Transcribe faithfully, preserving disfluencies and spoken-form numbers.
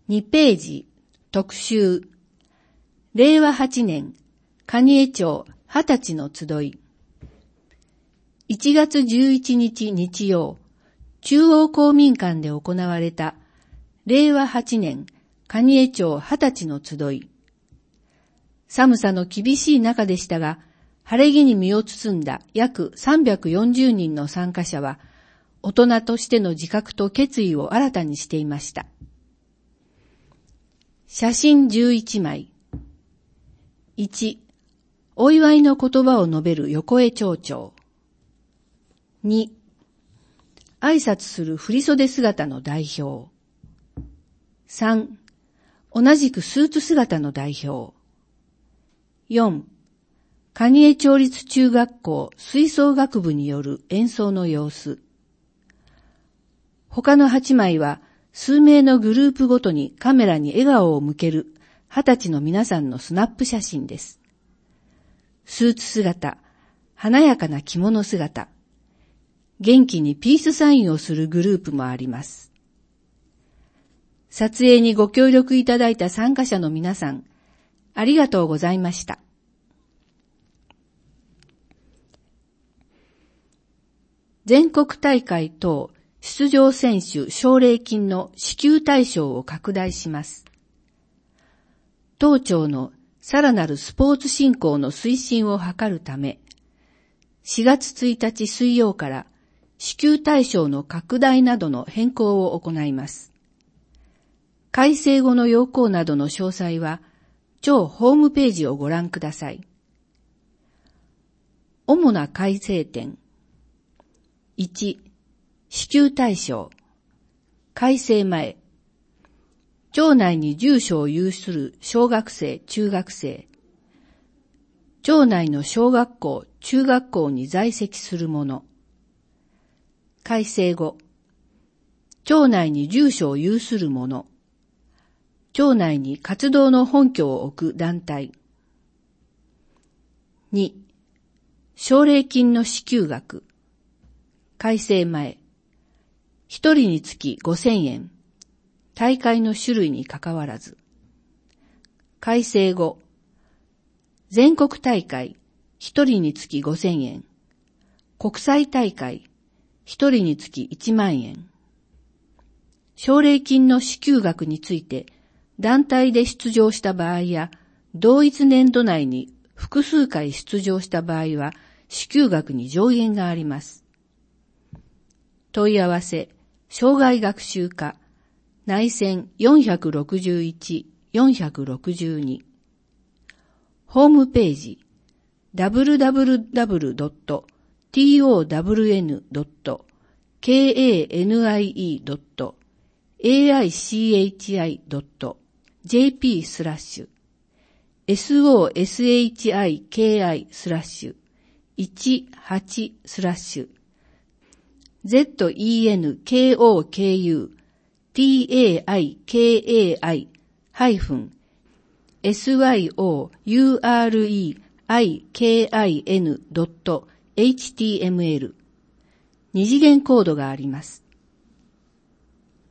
にページ、特集。れいわはちねん、蟹江町はたちの集い。いちがつじゅういちにち日曜、中央公民館で行われた、れいわはちねん、蟹江町はたちの集い。寒さの厳しい中でしたが、晴れ着に身を包んだ約さんびゃくよんじゅうにんの参加者は、大人としての自覚と決意を新たにしていました。写真じゅういちまい。いち、お祝いの言葉を述べる横江町長。に、挨拶する振袖姿の代表。さん、同じくスーツ姿の代表。よん、蟹江町立中学校吹奏楽部による演奏の様子。他のはちまいは数名のグループごとにカメラに笑顔を向けるはたちの皆さんのスナップ写真です。スーツ姿、華やかな着物姿、元気にピースサインをするグループもあります。撮影にご協力いただいた参加者の皆さん、ありがとうございました。全国大会等出場選手奨励金の支給対象を拡大します。当庁のさらなるスポーツ振興の推進を図るため、しがつついたち水曜から支給対象の拡大などの変更を行います。改正後の要項などの詳細は、庁ホームページをご覧ください。主な改正点。いち、支給対象。改正前。町内に住所を有する小学生、中学生。町内の小学校、中学校に在籍する者。改正後。町内に住所を有する者。町内に活動の本拠を置く団体。に、奨励金の支給額。改正前。一人につきごせんえん。大会の種類にかかわらず。改正後。全国大会、一人につきごせんえん。国際大会、一人につきいちまんえん。奨励金の支給額について、団体で出場した場合や、同一年度内に複数回出場した場合は、支給額に上限があります。問い合わせ、障害学習課、内線よんひゃくろくじゅういち、よんひゃくろくじゅうに。ホームページ、ダブリューダブリューダブリュードットトワンドットケーエーエヌアイイードットエーアイシーエイチアイドットジェーピー スラッシュ エスオーエスエイチアイケーアイ スラッシュいちはちスラッシュ ゼットイーエヌケーオーケーユーティーエーアイケーエーアイハイフンエスワイオーユーアールイーアイケーアイエヌドットエイチティーエムエル 二次元コードがあります。